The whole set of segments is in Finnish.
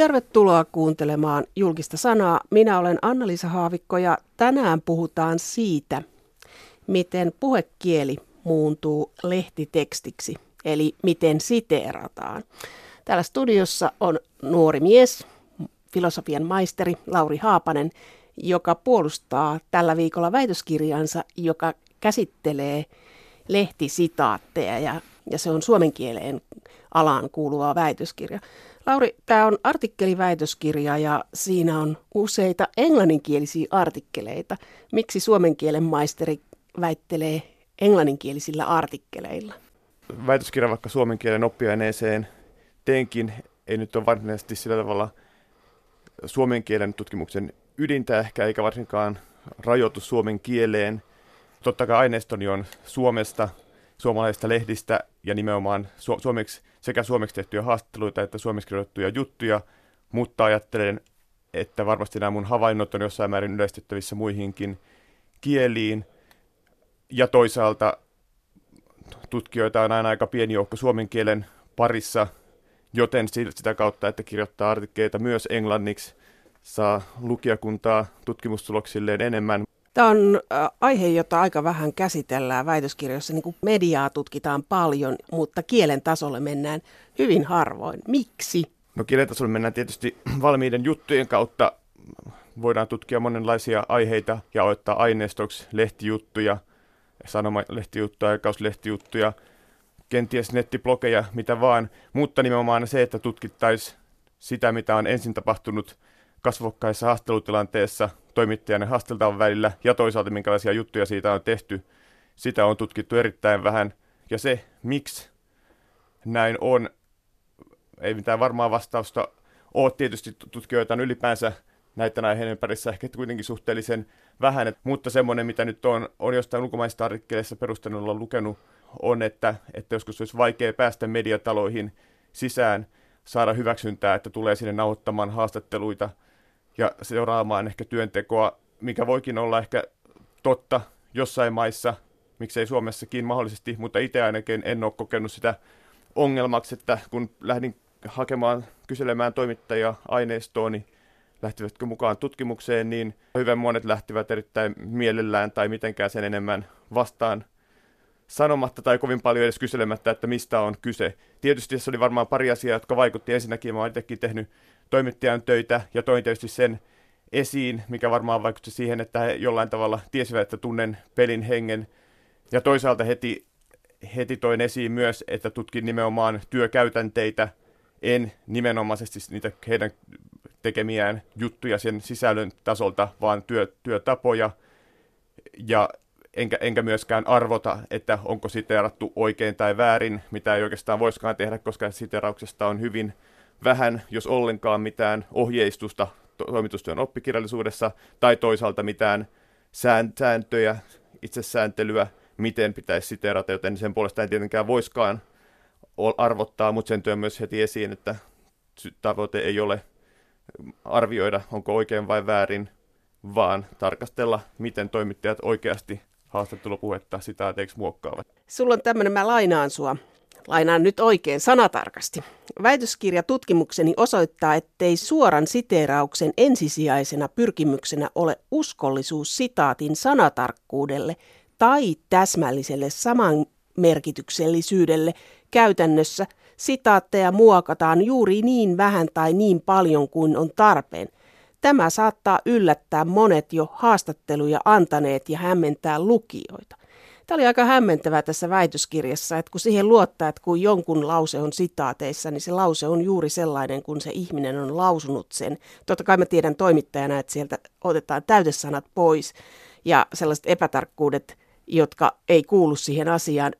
Tervetuloa kuuntelemaan Julkista sanaa. Minä olen Anna-Liisa Haavikko ja tänään puhutaan siitä, miten puhekieli muuntuu lehtitekstiksi, eli miten siteerataan. Täällä studiossa on nuori mies, filosofian maisteri Lauri Haapanen, joka puolustaa tällä viikolla väitöskirjansa, joka käsittelee lehtisitaatteja ja se on suomen kieleen alaan kuuluva väitöskirja. Lauri, tämä on artikkeliväitöskirja ja siinä on useita englanninkielisiä artikkeleita. Miksi suomen kielen maisteri väittelee englanninkielisillä artikkeleilla? Väitöskirja vaikka suomen kielen oppiaineeseen teenkin ei nyt ole varsinaisesti sillä tavalla suomen kielen tutkimuksen ydintä ehkä, eikä varsinkaan rajoitu suomen kieleen. Totta kai aineistoni on Suomesta, suomalaisista lehdistä ja nimenomaan sekä suomeksi tehtyjä haastatteluita että suomeksi kirjoitettuja juttuja, mutta ajattelen, että varmasti nämä mun havainnot on jossain määrin yleistettävissä muihinkin kieliin. Ja toisaalta tutkijoita on aina aika pieni joukko suomen kielen parissa, joten sitä kautta, että kirjoittaa artikkeleita myös englanniksi, saa lukijakuntaa tutkimustuloksilleen enemmän. Tämä on aihe, jota aika vähän käsitellään väitöskirjoissa. Niin kuin mediaa tutkitaan paljon, mutta kielen tasolle mennään hyvin harvoin. Miksi? No kielen tasolle mennään tietysti valmiiden juttujen kautta. Voidaan tutkia monenlaisia aiheita ja ottaa aineistoksi lehtijuttuja, sanomalehtijuttuja, aikakauslehtijuttuja, kenties nettiblogeja, mitä vaan. Mutta nimenomaan se, että tutkittaisiin sitä, mitä on ensin tapahtunut kasvokkaissa haastattelutilanteessa toimittajan ja haasteltavan välillä ja toisaalta minkälaisia juttuja siitä on tehty. Sitä on tutkittu erittäin vähän ja se, miksi näin on, ei mitään varmaa vastausta ole. Tietysti tutkijoita on ylipäänsä näiden aiheiden parissa ehkä kuitenkin suhteellisen vähän, mutta semmoinen, mitä nyt on jostain ulkomaisista artikkeleissa perustelulla lukenut, on, että joskus olisi vaikea päästä mediataloihin sisään, saada hyväksyntää, että tulee sinne nauhoittamaan haastatteluita ja seuraamaan ehkä työntekoa, mikä voikin olla ehkä totta jossain maissa, miksei Suomessakin mahdollisesti, mutta itse ainakin en ole kokenut sitä ongelmaksi, että kun lähdin kyselemään toimittajia aineistoon, niin lähtivätkö mukaan tutkimukseen, niin hyvin monet lähtivät erittäin mielellään tai mitenkään sen enemmän vastaan sanomatta tai kovin paljon edes kyselemättä, että mistä on kyse. Tietysti tässä oli varmaan pari asiaa, jotka vaikutti. Ensinnäkin mä olen itsekin tehnyt toimittajan töitä ja toin tietysti sen esiin, mikä varmaan vaikutti siihen, että he jollain tavalla tiesivät, että tunnen pelin hengen. Ja toisaalta heti toin esiin myös, että tutkin nimenomaan työkäytänteitä, en nimenomaisesti niitä heidän tekemiään juttuja sen sisällön tasolta, vaan työtapoja. Ja enkä myöskään arvota, että onko siteerattu oikein tai väärin, mitä ei oikeastaan voisikaan tehdä, koska siteerauksesta on hyvin vähän, jos ollenkaan mitään ohjeistusta toimitustyön oppikirjallisuudessa, tai toisaalta mitään sääntöjä, itsesääntelyä, miten pitäisi siteerata, joten sen puolesta ei tietenkään voisikaan arvottaa, mutta sen työn myös heti esiin, että tavoite ei ole arvioida, onko oikein vai väärin, vaan tarkastella, miten toimittajat oikeasti haastattelupuhetta sitaateiksi muokkaavat. Sulla on tämmöinen, mä lainaan sua. Lainaan nyt oikein sanatarkasti. Väitöskirja tutkimukseni osoittaa, ettei suoran siteerauksen ensisijaisena pyrkimyksenä ole uskollisuus sitaatin sanatarkkuudelle tai täsmälliselle samanmerkityksellisyydelle. Käytännössä sitaatteja muokataan juuri niin vähän tai niin paljon kuin on tarpeen. Tämä saattaa yllättää monet jo haastatteluja antaneet ja hämmentää lukijoita. Tämä oli aika hämmentävää tässä väitöskirjassa, että kun siihen luottaa, että kun jonkun lause on sitaateissa, niin se lause on juuri sellainen, kun se ihminen on lausunut sen. Totta kai mä tiedän toimittajana, että sieltä otetaan täytesanat pois ja sellaiset epätarkkuudet, jotka ei kuulu siihen asiaan,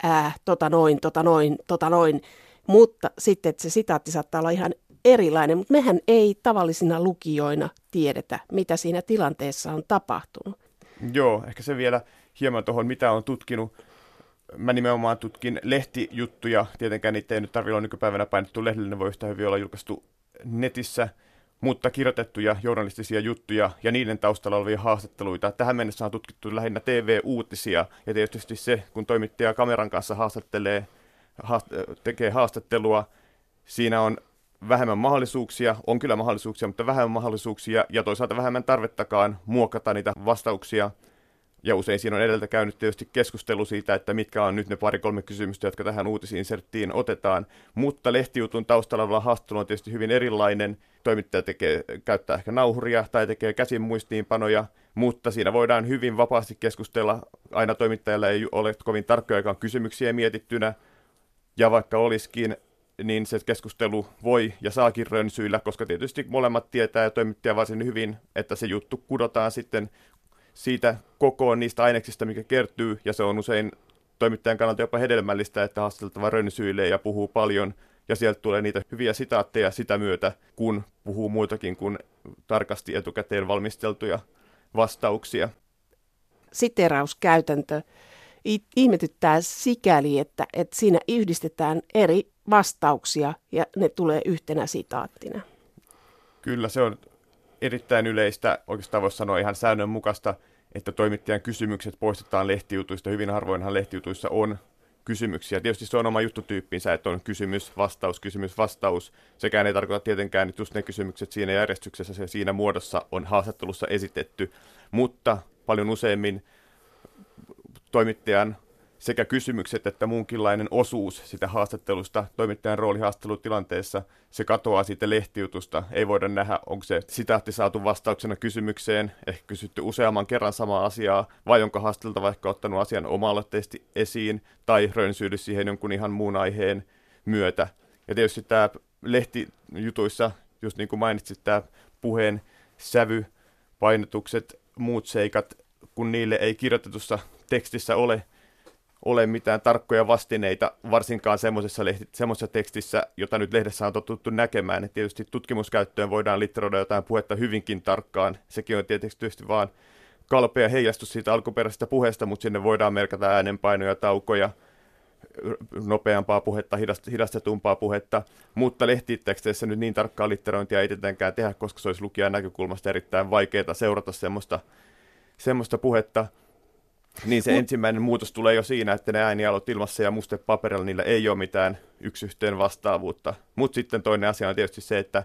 tota noin. Mutta sitten, että se sitaatti saattaa olla ihan erilainen, mutta mehän ei tavallisina lukijoina tiedetä, mitä siinä tilanteessa on tapahtunut. Joo, ehkä se vielä hieman tuohon, mitä on tutkinut. Mä nimenomaan tutkin lehtijuttuja. Tietenkään niitä ei nyt tarvitse olla nykypäivänä painettu lehdelle, ne voi yhtä hyvin olla julkaistu netissä, mutta kirjoitettuja journalistisia juttuja ja niiden taustalla olevia haastatteluita. Tähän mennessä on tutkittu lähinnä TV-uutisia ja tietysti se, kun toimittaja kameran kanssa tekee haastattelua, siinä on vähemmän mahdollisuuksia, on kyllä mahdollisuuksia, mutta vähemmän mahdollisuuksia ja toisaalta vähemmän tarvettakaan muokata niitä vastauksia. Ja usein siinä on edeltä käynyt tietysti keskustelu siitä, että mitkä on nyt ne 2-3 kysymystä, jotka tähän uutisinserttiin otetaan. Mutta lehtijutun taustalla oleva haastattelu on tietysti hyvin erilainen. Toimittaja käyttää ehkä nauhuria tai tekee käsin muistiinpanoja, mutta siinä voidaan hyvin vapaasti keskustella. Aina toimittajalla ei ole kovin tarkkojakaan kysymyksiä mietittynä. Ja vaikka olisikin, niin se keskustelu voi ja saakin rönsyillä, koska tietysti molemmat tietää ja toimittaja varsin hyvin, että se juttu kudotaan sitten siitä kokoon niistä aineksista, mikä kertyy, ja se on usein toimittajan kannalta jopa hedelmällistä, että haastateltava rönsyilee ja puhuu paljon, ja sieltä tulee niitä hyviä sitaatteja sitä myötä, kun puhuu muutakin kuin tarkasti etukäteen valmisteltuja vastauksia. Siteerauskäytäntö ihmetyttää sikäli, että siinä yhdistetään eri vastauksia, ja ne tulee yhtenä sitaattina. Kyllä, se on erittäin yleistä, oikeastaan voisi sanoa ihan säännönmukaista, että toimittajan kysymykset poistetaan lehtijutuista. Hyvin harvoinhan lehtijutuissa on kysymyksiä. Tietysti se on oma juttutyyppinsä, että on kysymys, vastaus. Sekään ei tarkoita tietenkään, että just ne kysymykset siinä järjestyksessä ja siinä muodossa on haastattelussa esitetty, mutta paljon useimmin toimittajan sekä kysymykset että muunkinlainen osuus sitä haastattelusta, toimittajan rooli haastattelutilanteessa, se katoaa siitä lehtijutusta. Ei voida nähdä, onko se sitaatti saatu vastauksena kysymykseen, ehkä kysytty useamman kerran samaa asiaa, vai onko haastateltava ehkä ottanut asian oma-aloitteisesti esiin, tai rönsyily siihen jonkun ihan muun aiheen myötä. Ja tietysti tämä lehtijutuissa, just niin kuin mainitsit, tämä puheen sävy, painotukset, muut seikat, kun niille ei kirjoitetussa tekstissä ole mitään tarkkoja vastineita, varsinkaan semmoisessa tekstissä, jota nyt lehdessä on totuttu näkemään. Et tietysti tutkimuskäyttöön voidaan litteroida jotain puhetta hyvinkin tarkkaan. Sekin on tietysti vaan kalpea heijastus siitä alkuperäisestä puheesta, mutta sinne voidaan merkata äänenpainoja, taukoja, nopeampaa puhetta, hidastetumpaa puhetta. Mutta lehtiteksteissä nyt niin tarkkaa litterointia ei tietenkään tehdä, koska se olisi lukijan näkökulmasta erittäin vaikeaa seurata semmoista puhetta. Niin se ensimmäinen muutos tulee jo siinä, että ne äänialot ilmassa ja mustepaperilla, niillä ei ole mitään yksi yhteen vastaavuutta. Mutta sitten toinen asia on tietysti se, että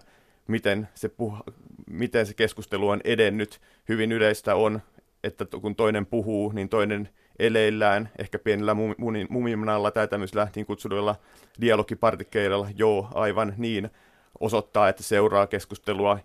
miten se keskustelu on edennyt. Hyvin yleistä on, että kun toinen puhuu, niin toinen eleillään, ehkä pienellä mumimanalla tai tämmöisillä niin kutsuduilla dialogipartikkeilla, joo, aivan niin, osoittaa, että seuraa keskustelua,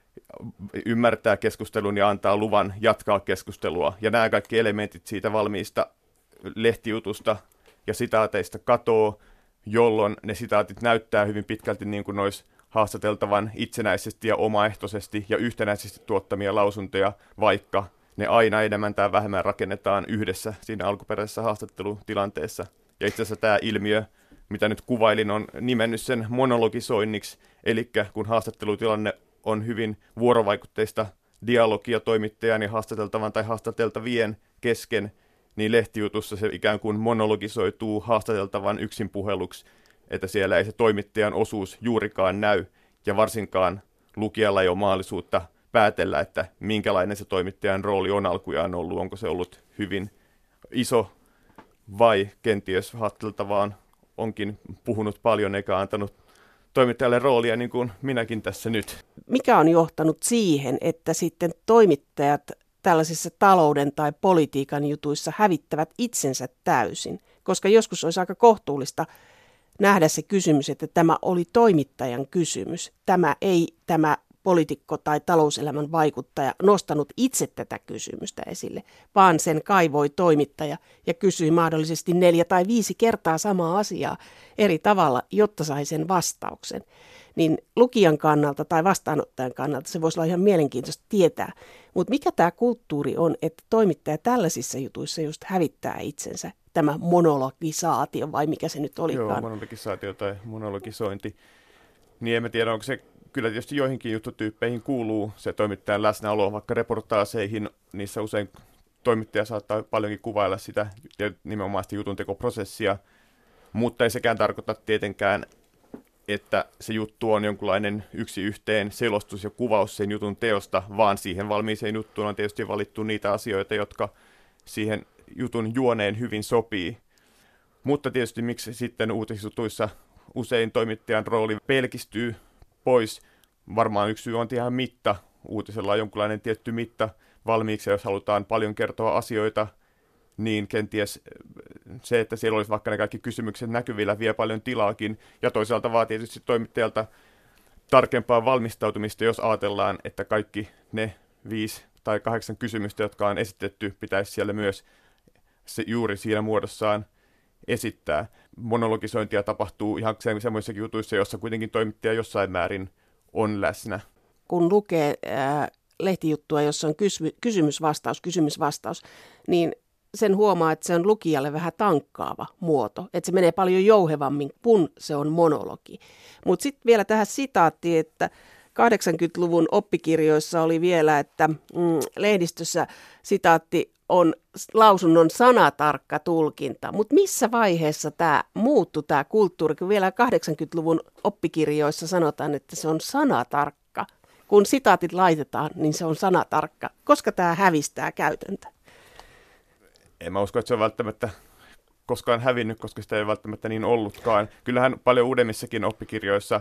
ymmärtää keskustelun ja antaa luvan jatkaa keskustelua. Ja nämä kaikki elementit siitä valmiista lehtijutusta ja sitaateista katoo, jolloin ne sitaatit näyttää hyvin pitkälti niin kuin olisi haastateltavan itsenäisesti ja omaehtoisesti ja yhtenäisesti tuottamia lausuntoja, vaikka ne aina enemmän tai vähemmän rakennetaan yhdessä siinä alkuperäisessä haastattelutilanteessa. Ja itse asiassa tämä ilmiö, mitä nyt kuvailin, on nimennyt sen monologisoinniksi, eli kun haastattelutilanne on hyvin vuorovaikutteista dialogia toimittajan ja haastateltavan tai haastateltavien kesken, niin lehtijutussa se ikään kuin monologisoituu haastateltavan yksin puheluksi, että siellä ei se toimittajan osuus juurikaan näy, ja varsinkaan lukijalla ei ole mahdollisuutta päätellä, että minkälainen se toimittajan rooli on alkujaan ollut, onko se ollut hyvin iso vai kenties haastateltavaan onkin puhunut paljon eikä antanut toimittajalle roolia niin kuin minäkin tässä nyt. Mikä on johtanut siihen, että sitten toimittajat tällaisissa talouden tai politiikan jutuissa hävittävät itsensä täysin? Koska joskus olisi aika kohtuullista nähdä se kysymys, että tämä oli toimittajan kysymys. Tämä poliitikko tai talouselämän vaikuttaja nostanut itse tätä kysymystä esille, vaan sen kaivoi toimittaja ja kysyi mahdollisesti 4 tai 5 kertaa samaa asiaa eri tavalla, jotta sai sen vastauksen. Niin lukijan kannalta tai vastaanottajan kannalta se voisi olla ihan mielenkiintoista tietää. Mutta mikä tämä kulttuuri on, että toimittaja tällaisissa jutuissa just hävittää itsensä? Tämä monologisaatio vai mikä se nyt olikaan? Joo, monologisaatio tai monologisointi. Niin en tiedä, onko se kyllä tietysti joihinkin juttutyyppeihin kuuluu se toimittajan läsnäolo, vaikka reportaaseihin, niissä usein toimittaja saattaa paljonkin kuvailla sitä nimenomaan sitä jutuntekoprosessia, mutta ei sekään tarkoita tietenkään, että se juttu on jonkunlainen yksi yhteen selostus ja kuvaus sen jutun teosta, vaan siihen valmiiseen juttuun on tietysti valittu niitä asioita, jotka siihen jutun juoneen hyvin sopii. Mutta tietysti miksi sitten uutisjutuissa usein toimittajan rooli pelkistyy pois. Varmaan yksi syy on ihan mitta. Uutisella on jonkinlainen tietty mitta valmiiksi, jos halutaan paljon kertoa asioita, niin kenties se, että siellä olisi vaikka ne kaikki kysymykset näkyvillä, vie paljon tilaakin. Ja toisaalta vaatii tietysti toimittajalta tarkempaa valmistautumista, jos ajatellaan, että kaikki ne 5 tai 8 kysymystä, jotka on esitetty, pitäisi siellä myös juuri siinä muodossaan esittää. Monologisointia tapahtuu ihan semmoisissakin jutuissa, joissa kuitenkin toimittaja jossain määrin on läsnä. Kun lukee lehtijuttua, jossa on kysymys-vastaus, niin sen huomaa, että se on lukijalle vähän tankkaava muoto. Että se menee paljon jouhevammin, kun se on monologi. Mutta sitten vielä tähän sitaattiin, että 80-luvun oppikirjoissa oli vielä, että lehdistössä sitaatti on lausunnon sanatarkka tulkinta. Mutta missä vaiheessa tämä muuttui tämä kulttuuri, kun vielä 80-luvun oppikirjoissa sanotaan, että se on sanatarkka. Kun sitaatit laitetaan, niin se on sanatarkka. Koska tämä hävistää käytäntö? En mä usko, että se on välttämättä koskaan hävinnyt, koska sitä ei välttämättä niin ollutkaan. Kyllähän paljon uudemmissakin oppikirjoissa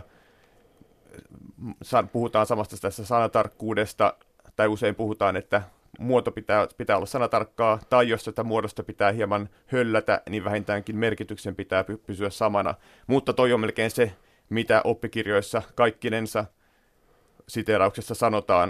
puhutaan samasta tässä sanatarkkuudesta, tai usein puhutaan, että muoto pitää olla sanatarkkaa, tai jos tätä muodosta pitää hieman höllätä, niin vähintäänkin merkityksen pitää pysyä samana. Mutta toi on melkein se, mitä oppikirjoissa kaikkinensa siteerauksessa sanotaan.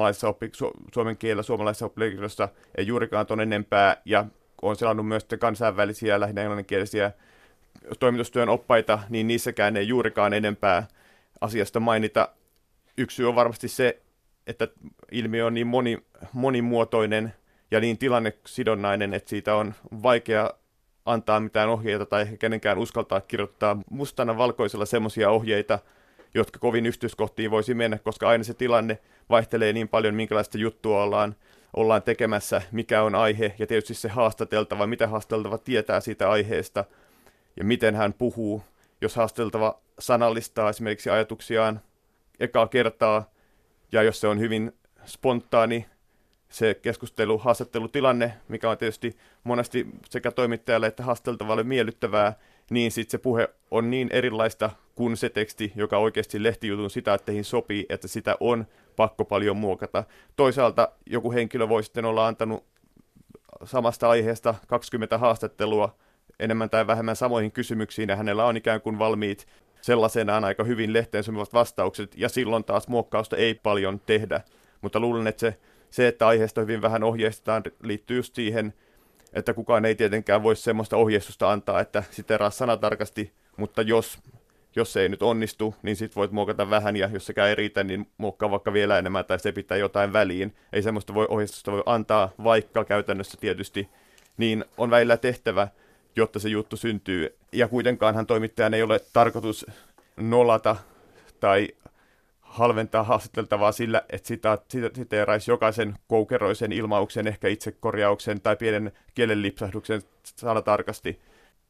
Suomen kielellä suomalaisessa oppikirjoissa ei juurikaan ton enempää, ja olen selannut myös kansainvälisiä, lähinnä englanninkielisiä toimitustyön oppaita, niin niissäkään ei juurikaan enempää asiasta mainita. Yksi syy on varmasti se, että ilmiö on niin monimuotoinen ja niin tilannesidonnainen, että siitä on vaikea antaa mitään ohjeita tai ehkä kenenkään uskaltaa kirjoittaa mustana valkoisella semmoisia ohjeita, jotka kovin yksityiskohtiin voisi mennä, koska aina se tilanne vaihtelee niin paljon, minkälaista juttua ollaan tekemässä, mikä on aihe, ja tietysti se haastateltava, mitä haastateltava tietää siitä aiheesta, ja miten hän puhuu. Jos haastateltava sanallistaa esimerkiksi ajatuksiaan ekaa kertaa, ja jos se on hyvin spontaani se haastattelutilanne, mikä on tietysti monesti sekä toimittajalle että haastateltavalle miellyttävää, niin sitten se puhe on niin erilaista kuin se teksti, joka oikeasti lehtijutun sitaatteihin sopii, että sitä on pakko paljon muokata. Toisaalta joku henkilö voi sitten olla antanut samasta aiheesta 20 haastattelua enemmän tai vähemmän samoihin kysymyksiin, ja hänellä on ikään kuin valmiit sellaisenaan aika hyvin lehteen sopivat vastaukset, ja silloin taas muokkausta ei paljon tehdä. Mutta luulen, että se, että aiheesta hyvin vähän ohjeistetaan, liittyy just siihen, että kukaan ei tietenkään voi semmoista ohjeistusta antaa, että siteeraa sanatarkasti, mutta jos se ei nyt onnistu, niin sit voit muokata vähän, ja jos sekään ei riitä, niin muokkaa vaikka vielä enemmän, tai se pitää jotain väliin. Ei semmoista ohjeistusta voi antaa, vaikka käytännössä tietysti niin on välillä tehtävä, jotta se juttu syntyy. Ja kuitenkaanhan toimittajan ei ole tarkoitus nolata tai halventaa haastateltavaa sillä, että siteeraisi jokaisen koukeroisen ilmauksen, ehkä itsekorjauksen tai pienen kielenlipsahduksen sanatarkasti.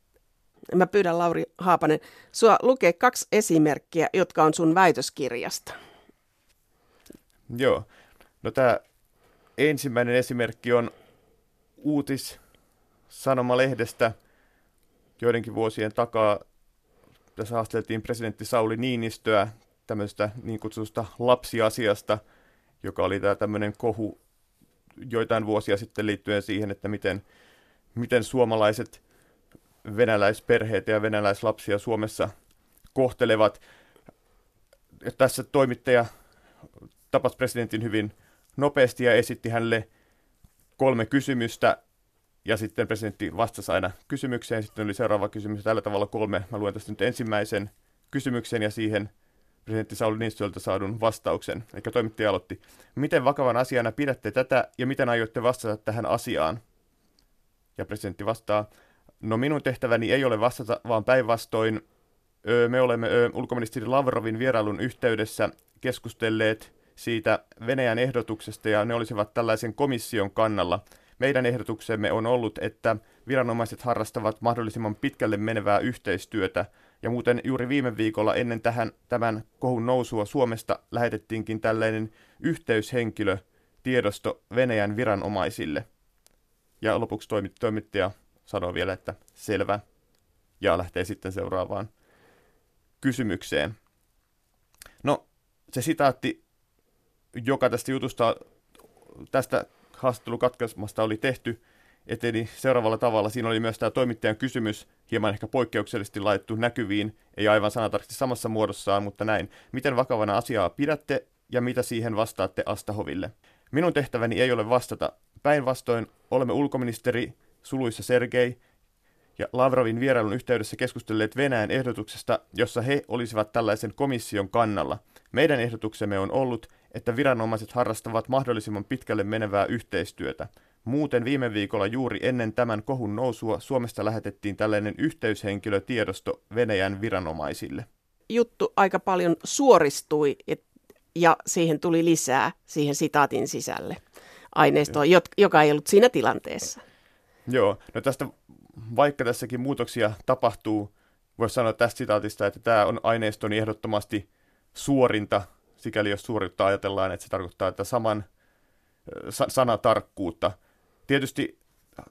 Mä pyydän Lauri Haapanen sua lukee 2 esimerkkiä, jotka on sun väitöskirjasta. Joo. No tämä ensimmäinen esimerkki on Sanomalehdestä joidenkin vuosien takaa. Tässä haasteltiin presidentti Sauli Niinistöä tämmöistä niin kutsutusta lapsiasiasta, joka oli tämmöinen kohu joitain vuosia sitten liittyen siihen, että miten suomalaiset venäläisperheitä ja venäläislapsia Suomessa kohtelevat. Ja tässä toimittaja tapasi presidentin hyvin nopeasti ja esitti hänelle 3 kysymystä, ja sitten presidentti vastasi aina kysymykseen. Sitten oli seuraava kysymys, tällä tavalla 3. Mä luen tästä nyt ensimmäisen kysymyksen ja siihen presidentti Sauli Niinistöltä saadun vastauksen. Eli toimittaja aloitti: miten vakavan asiana pidätte tätä ja miten aiotte vastata tähän asiaan? Ja presidentti vastaa: no minun tehtäväni ei ole vastata, vaan päinvastoin. Me olemme ulkoministeri Lavrovin vierailun yhteydessä keskustelleet siitä Venäjän ehdotuksesta, ja ne olisivat tällaisen komission kannalla. Meidän ehdotuksemme on ollut, että viranomaiset harrastavat mahdollisimman pitkälle menevää yhteistyötä, ja muuten juuri viime viikolla ennen tämän kohun nousua Suomesta lähetettiinkin tällainen yhteyshenkilö tiedosto Venäjän viranomaisille. Ja lopuksi toimittaja sanoo vielä, että selvä, ja lähtee sitten seuraavaan kysymykseen. No, se sitaatti, joka tästä jutusta, tästä haastattelukatkaismasta oli tehty, eteni seuraavalla tavalla. Siinä oli myös tämä toimittajan kysymys, hieman ehkä poikkeuksellisesti laitettu näkyviin, ei aivan sanatarkasti samassa muodossaan, mutta näin. Miten vakavana asiaa pidätte ja mitä siihen vastaatte Astahoville? Minun tehtäväni ei ole vastata. Päinvastoin olemme ulkoministeri suluissa Sergei ja Lavrovin vierailun yhteydessä keskustelleet Venäjän ehdotuksesta, jossa he olisivat tällaisen komission kannalla. Meidän ehdotuksemme on ollut, että viranomaiset harrastavat mahdollisimman pitkälle menevää yhteistyötä. Muuten viime viikolla juuri ennen tämän kohun nousua Suomesta lähetettiin tällainen yhteyshenkilötiedosto Venäjän viranomaisille. Juttu aika paljon suoristui ja siihen tuli lisää siihen sitaatin sisälle aineistoa, joka ei ollut siinä tilanteessa. Joo, no tästä, vaikka tässäkin muutoksia tapahtuu, voisi sanoa tästä sitaatista, että tämä on aineistoni ehdottomasti suorinta, sikäli jos suorinta ajatellaan, että se tarkoittaa, että saman sanatarkkuutta. Tietysti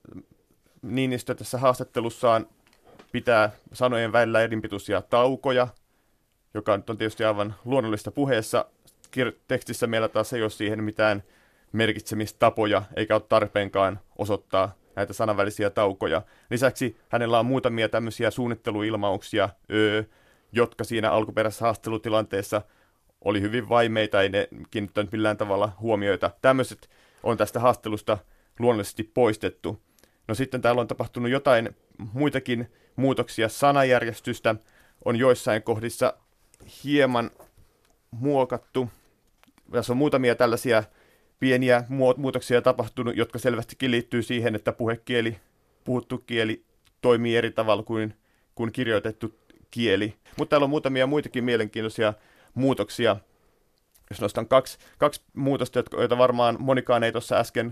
Niinistö tässä haastattelussaan pitää sanojen välillä erinpituisia taukoja, joka on tietysti aivan luonnollista puheessa. Tekstissä meillä taas ei ole siihen mitään merkitsemistapoja, eikä ole tarpeenkaan osoittaa näitä sananvälisiä taukoja. Lisäksi hänellä on muutamia tämmöisiä suunnitteluilmauksia, jotka siinä alkuperäisessä haastattelutilanteessa oli hyvin vaimeita, ei ne kiinnittänyt millään tavalla huomioita. Tämmöiset on tästä haastattelusta luonnollisesti poistettu. No sitten täällä on tapahtunut jotain muitakin muutoksia. Sanajärjestystä on joissain kohdissa hieman muokattu. Tässä on muutamia tällaisia pieniä muutoksia tapahtunut, jotka selvästikin liittyy siihen, että puhuttu kieli toimii eri tavalla kuin kirjoitettu kieli. Mutta täällä on muutamia muitakin mielenkiintoisia muutoksia. Jos nostan kaksi muutosta, joita varmaan monikaan ei tuossa äsken,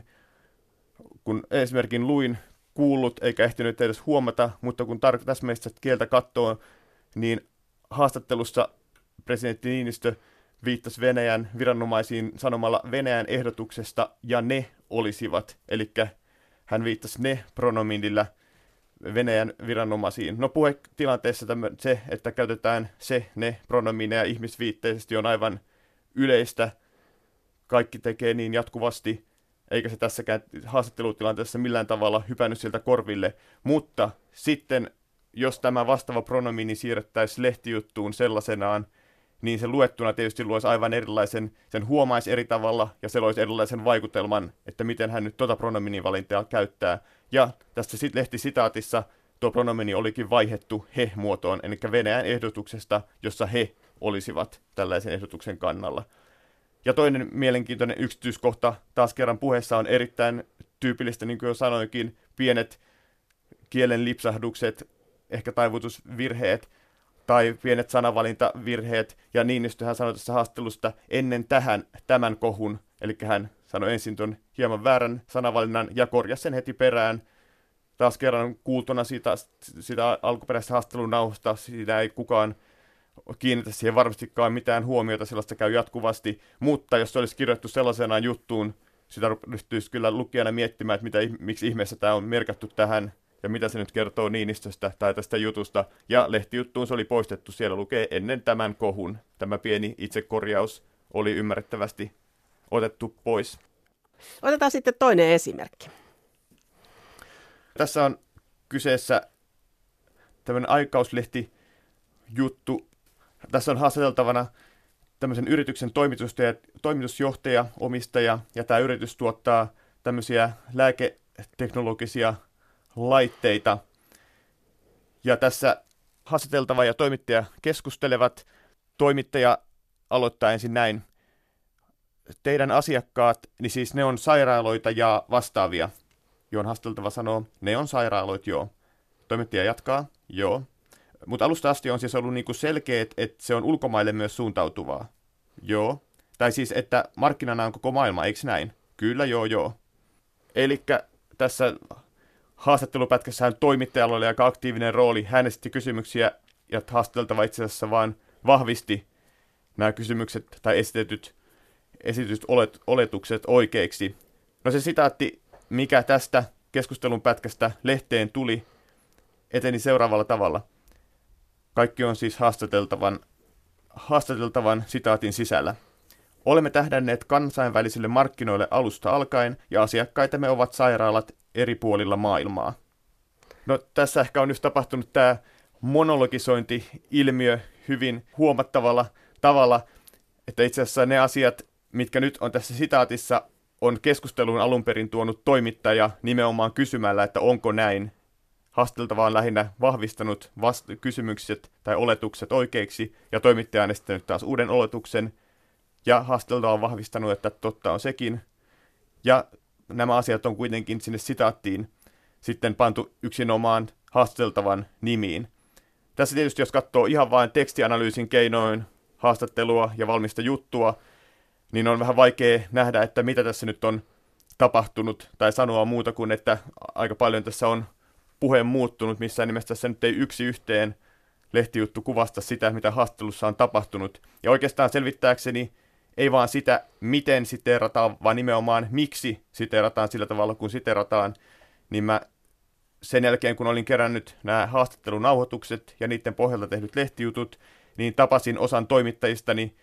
kun esimerkin luin, kuullut eikä ehtinyt edes huomata, mutta kun täsmäistä kieltä katsoo, niin haastattelussa presidentti Niinistö viittasi Venäjän viranomaisiin sanomalla Venäjän ehdotuksesta ja ne olisivat, eli hän viittasi ne-pronominilla Venäjän viranomaisiin. No puhetilanteessa se, että käytetään ne-pronomineja ihmisviitteisesti on aivan yleistä. Kaikki tekee niin jatkuvasti, eikä se tässäkään haastattelutilanteessa millään tavalla hypännyt sieltä korville. Mutta sitten, jos tämä vastaava pronomiini siirrettäisiin lehtijuttuun sellaisenaan, niin se luettuna tietysti luoisi aivan erilaisen, sen huomaisi eri tavalla ja se loisi erilaisen vaikutelman, että miten hän nyt tuota pronominivalintaa käyttää. Ja tässä lehtisitaatissa tuo pronomini olikin vaihdettu he-muotoon, eli Venäjän ehdotuksesta, jossa he olisivat tällaisen ehdotuksen kannalla. Ja toinen mielenkiintoinen yksityiskohta taas kerran puheessa on erittäin tyypillistä, niin kuin jo sanoinkin, pienet kielen lipsahdukset, ehkä taivutusvirheet tai pienet sanavalintavirheet. Ja Niinistöhän sanoi tässä haastattelusta ennen tämän kohun, eli hän sanoi ensin tuon hieman väärän sanavalinnan ja korjasi sen heti perään. Taas kerran kuultuna sitä alkuperäistä haastattelun nauhoista, siitä ei kukaan kiinnitä siihen varmastikaan mitään huomiota, sellaista käy jatkuvasti, mutta jos se olisi kirjoittu sellaisenaan juttuun, sitä ryhtyisi kyllä lukijana miettimään, että miksi ihmeessä tämä on merkattu tähän, ja mitä se nyt kertoo Niinistöstä tai tästä jutusta, ja lehtijuttuun se oli poistettu, siellä lukee ennen tämän kohun. Tämä pieni itsekorjaus oli ymmärrettävästi otettu pois. Otetaan sitten toinen esimerkki. Tässä on kyseessä tämmöinen aikauslehti-juttu. Tässä on haastateltavana tämmöisen yrityksen toimitusjohtaja, omistaja, ja tämä yritys tuottaa tämmöisiä lääketeknologisia laitteita. Ja tässä haastateltava ja toimittaja keskustelevat. Toimittaja aloittaa ensin näin. Teidän asiakkaat, niin siis ne on sairaaloita ja vastaavia. Johon haastateltava sanoo, ne on sairaaloit, joo. Toimittaja jatkaa, joo. Mutta alusta asti on siis ollut niinku selkeä, että se on ulkomaille myös suuntautuvaa. Joo. Tai siis, että markkinana on koko maailma, eikö näin? Kyllä, joo. Elikkä tässä haastattelupätkässähän toimittajalla oli aika aktiivinen rooli. Hän esitti kysymyksiä ja haastateltava itse asiassa vaan vahvisti nämä kysymykset tai esitetyt oletukset oikeiksi. No se sitaatti, mikä tästä keskustelun pätkästä lehteen tuli, eteni seuraavalla tavalla. Kaikki on siis haastateltavan sitaatin sisällä. Olemme tähdänneet kansainvälisille markkinoille alusta alkaen, ja asiakkaitamme ovat sairaalat eri puolilla maailmaa. No tässä ehkä on nyt tapahtunut tämä monologisointi-ilmiö hyvin huomattavalla tavalla, että itse asiassa ne asiat, mitkä nyt on tässä sitaatissa, on keskusteluun alun perin tuonut toimittaja nimenomaan kysymällä, että onko näin. Haasteltava on lähinnä vahvistanut kysymykset tai oletukset oikeiksi, ja toimittaja on esittänyt taas uuden oletuksen, ja haasteltava on vahvistanut, että totta on sekin. Ja nämä asiat on kuitenkin sinne sitaattiin sitten pantu yksinomaan haasteltavan nimiin. Tässä tietysti, jos katsoo ihan vain tekstianalyysin keinoin haastattelua ja valmista juttua, niin on vähän vaikea nähdä, että mitä tässä nyt on tapahtunut, tai sanoa muuta kuin, että aika paljon tässä on puhe muuttunut, missään nimessä tässä nyt ei yksi yhteen lehtijuttu kuvasta sitä, mitä haastattelussa on tapahtunut. Ja oikeastaan selvittääkseni ei vaan sitä, miten siteerataan, vaan nimenomaan miksi siteerataan sillä tavalla, kun siteerataan, niin mä sen jälkeen, kun olin kerännyt nämä haastattelunauhoitukset ja niiden pohjalta tehdyt lehtijutut, niin tapasin osan toimittajistani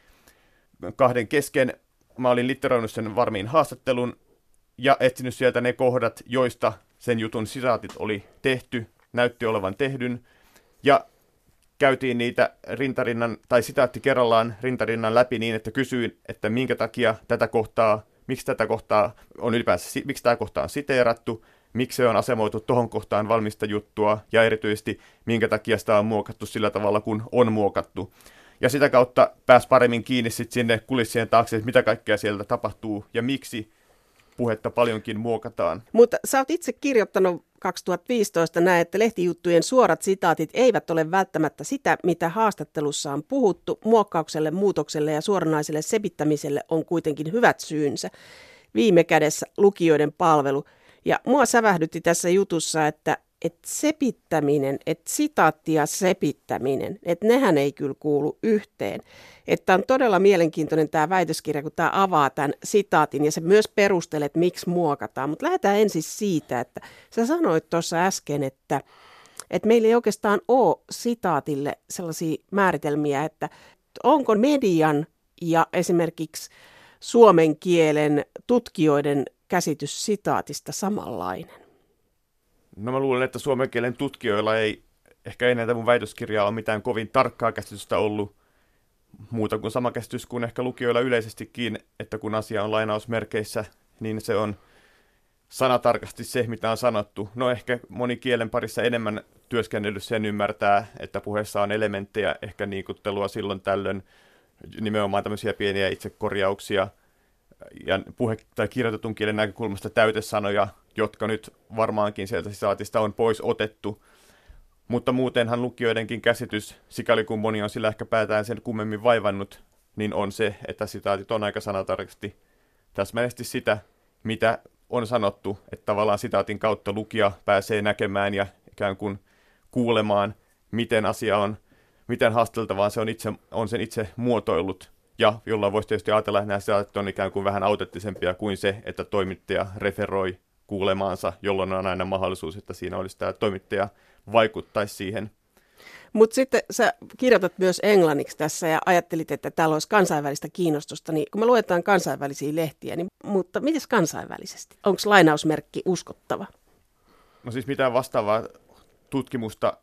kahden kesken. Mä olin litteroinut sen varmiin haastattelun ja etsinyt sieltä ne kohdat, joista sen jutun sitaatit oli tehty, näytti olevan tehdyn, ja käytiin niitä rintarinnan, tai sitaatti kerrallaan rintarinnan läpi niin, että kysyin, että minkä takia tätä kohtaa, miksi tätä kohtaa on ylipäänsä, miksi tämä kohta on siteerattu, miksi se on asemoitu tuohon kohtaan valmista juttua, ja erityisesti minkä takia sitä on muokattu sillä tavalla, kun on muokattu. Ja sitä kautta pääsi paremmin kiinni sit sinne kulissien taakse, että mitä kaikkea sieltä tapahtuu, ja miksi puhetta paljonkin muokataan. Mutta sä oot itse kirjoittanut 2015 näin, että lehtijuttujen suorat sitaatit eivät ole välttämättä sitä, mitä haastattelussa on puhuttu. Muokkaukselle, muutokselle ja suoranaiselle sepittämiselle on kuitenkin hyvät syynsä. Viime kädessä lukijoiden palvelu. Ja mua sävähdytti tässä jutussa, että sepittäminen, että sitaatti ja sepittäminen, että nehän ei kyllä kuulu yhteen. Että on todella mielenkiintoinen tämä väitöskirja, kun tämä avaa tämän sitaatin ja se myös perustelee, että miksi muokataan. Mutta lähdetään ensin siitä, että sä sanoit tuossa äsken, että meillä ei oikeastaan ole sitaatille sellaisia määritelmiä, että onko median ja esimerkiksi suomen kielen tutkijoiden käsitys sitaatista samanlainen? No mä luulen, että suomen kielen tutkijoilla ei ehkä ennen tätä mun väitöskirjaa ole mitään kovin tarkkaa käsitystä ollut, muuta kuin sama käsitys kuin ehkä lukijoilla yleisestikin, että kun asia on lainausmerkeissä, niin se on sanatarkasti se, mitä on sanottu. No ehkä moni kielen parissa enemmän työskennellyt sen ymmärtää, että puheessa on elementtejä, ehkä niikuttelua silloin tällöin, nimenomaan tämmöisiä pieniä itsekorjauksia, ja tai kirjoitetun kielen näkökulmasta täytesanoja, jotka nyt varmaankin sieltä sitaatista on pois otettu. Mutta muutenhan lukijoidenkin käsitys, sikäli kun moni on sillä ehkä päätään sen kummemmin vaivannut, niin on se, että sitaatit on aika sanatarkasti täsmällisesti sitä, mitä on sanottu, että tavallaan sitaatin kautta lukija pääsee näkemään ja ikään kuin kuulemaan, miten asia on, miten haasteltavaa se on sen itse muotoillut. Ja jolloin voisi tietysti ajatella, että nämä sitaatit on ikään kuin vähän autenttisempia kuin se, että toimittaja referoi kuulemaansa, jolloin on aina mahdollisuus, että siinä olisi tämä toimittaja vaikuttaisi siihen. Mutta sitten sä kirjoitat myös englanniksi tässä ja ajattelit, että täällä olisi kansainvälistä kiinnostusta. Niin kun me luetaan kansainvälisiä lehtiä, niin, mutta mites kansainvälisesti? Onko lainausmerkki uskottava? No siis mitään vastaavaa tutkimusta,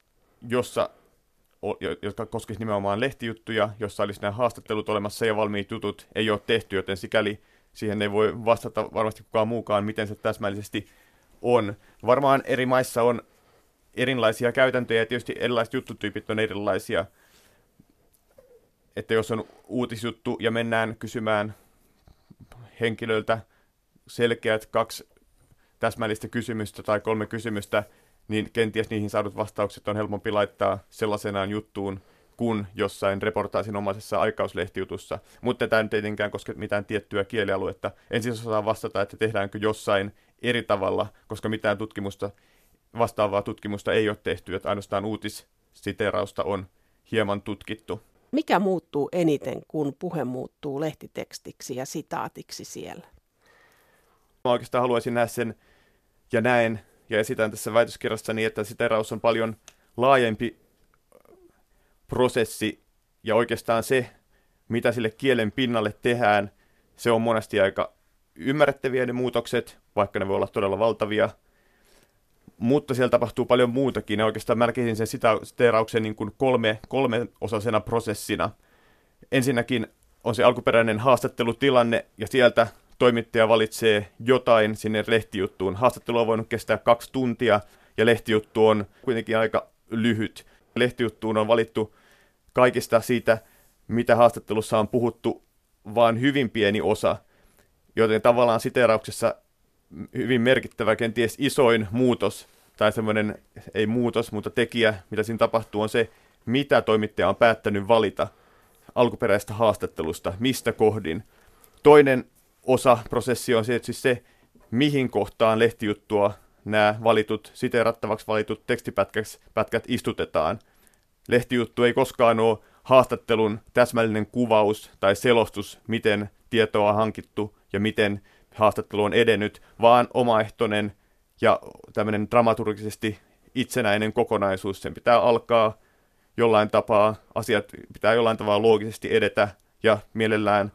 jotka koskisi nimenomaan lehtijuttuja, jossa olisi nämä haastattelut olemassa ja valmiit jutut, ei ole tehty, joten sikäli siihen ei voi vastata varmasti kukaan muukaan, miten se täsmällisesti on. Varmaan eri maissa on erilaisia käytäntöjä ja tietysti erilaiset juttutyypit on erilaisia. Että jos on uutisjuttu ja mennään kysymään henkilöltä selkeät 2 täsmällistä kysymystä tai 3 kysymystä, niin kenties niihin saadut vastaukset on helpompi laittaa sellaisenaan juttuun kuin jossain reportaasinomaisessa aikauslehtijutussa. Mutta tämä ei tietenkään koske mitään tiettyä kielialuetta. En siis osaa vastata, että tehdäänkö jossain eri tavalla, koska mitään vastaavaa tutkimusta ei ole tehty, että ainoastaan uutissiteerausta on hieman tutkittu. Mikä muuttuu eniten, kun puhe muuttuu lehtitekstiksi ja sitaatiksi siellä? Mä oikeastaan haluaisin nähdä sen ja näen ja esitän tässä väitöskirjassani, että siteeraus on paljon laajempi prosessi ja oikeastaan se, mitä sille kielen pinnalle tehdään, Se on monesti aika ymmärrettäviä ne muutokset, vaikka ne voi olla todella valtavia. Mutta siellä tapahtuu paljon muutakin. Ja oikeastaan mä näkisin sen siteerauksen niin kuin kolmeosaisena prosessina. Ensinnäkin on se alkuperäinen haastattelutilanne, ja sieltä toimittaja valitsee jotain sinne lehtijuttuun. Haastattelu on voinut kestää 2 tuntia, ja lehtijuttu on kuitenkin aika lyhyt. Lehtijuttuun on valittu kaikista siitä, mitä haastattelussa on puhuttu, vaan hyvin pieni osa, joten tavallaan siteerauksessa hyvin merkittävä, kenties isoin muutos, tai semmoinen, ei muutos, mutta tekijä, mitä siinä tapahtuu, on se, mitä toimittaja on päättänyt valita alkuperäisestä haastattelusta, mistä kohdin. Toinen osa prosessia on siis se, mihin kohtaan lehtijuttua nämä siteerattavaksi valitut tekstipätkät istutetaan. Lehtijuttu ei koskaan ole haastattelun täsmällinen kuvaus tai selostus, miten tietoa on hankittu ja miten haastattelu on edennyt, vaan omaehtoinen ja tämmöinen dramaturgisesti itsenäinen kokonaisuus. Sen pitää alkaa jollain tapaa, asiat pitää jollain tavalla loogisesti edetä, ja mielellään